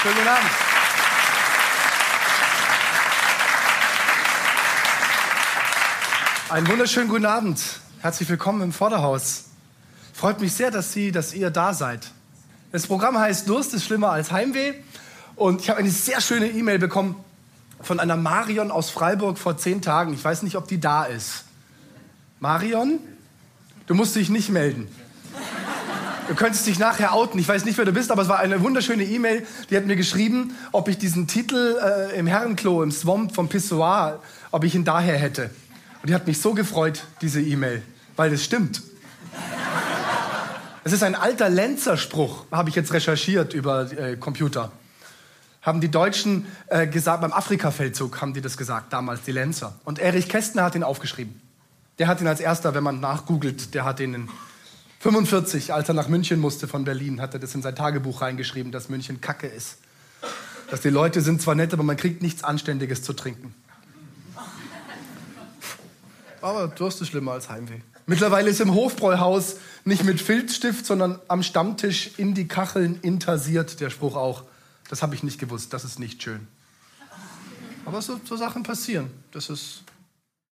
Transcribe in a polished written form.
Schönen guten Abend. Einen wunderschönen guten Abend. Herzlich willkommen im Vorderhaus. Freut mich sehr, dass ihr da seid. Das Programm heißt Durst ist schlimmer als Heimweh. Und ich habe eine sehr schöne E-Mail bekommen von einer Marion aus Freiburg vor 10 Tagen. Ich weiß nicht, ob die da ist. Marion, du musst dich nicht melden. Du könntest dich nachher outen. Ich weiß nicht, wer du bist, aber es war eine wunderschöne E-Mail. Die hat mir geschrieben, ob ich diesen Titel im Herrenklo, im Swamp vom Pissoir, ob ich ihn daher hätte. Und die hat mich so gefreut, diese E-Mail, weil das stimmt. Es ist ein alter Lenzer-Spruch, habe ich jetzt recherchiert über Computer. Haben die Deutschen gesagt, beim Afrika-Feldzug haben die das gesagt, damals die Lenzer. Und Erich Kästner hat ihn aufgeschrieben. Der hat ihn als erster, wenn man nachgoogelt, der hat ihn in 45, als er nach München musste von Berlin, hat er das in sein Tagebuch reingeschrieben, dass München Kacke ist. Dass die Leute sind zwar nett, aber man kriegt nichts Anständiges zu trinken. Aber Durst ist schlimmer als Heimweh. Mittlerweile ist im Hofbräuhaus nicht mit Filzstift, sondern am Stammtisch in die Kacheln intarsiert, der Spruch auch. Das habe ich nicht gewusst, das ist nicht schön. Aber so Sachen passieren, das ist